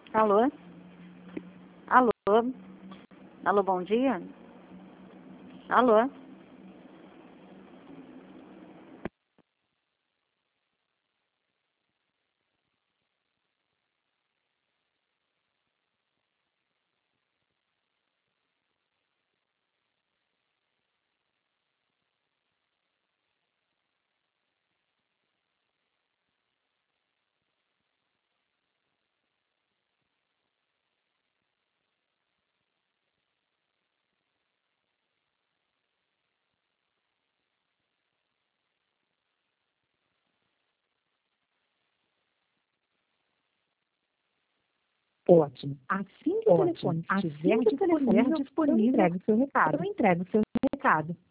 Alô? Alô? Alô, bom dia? Alô? Ótimo. Assim que o telefone estiver disponível, eu entrego o seu recado.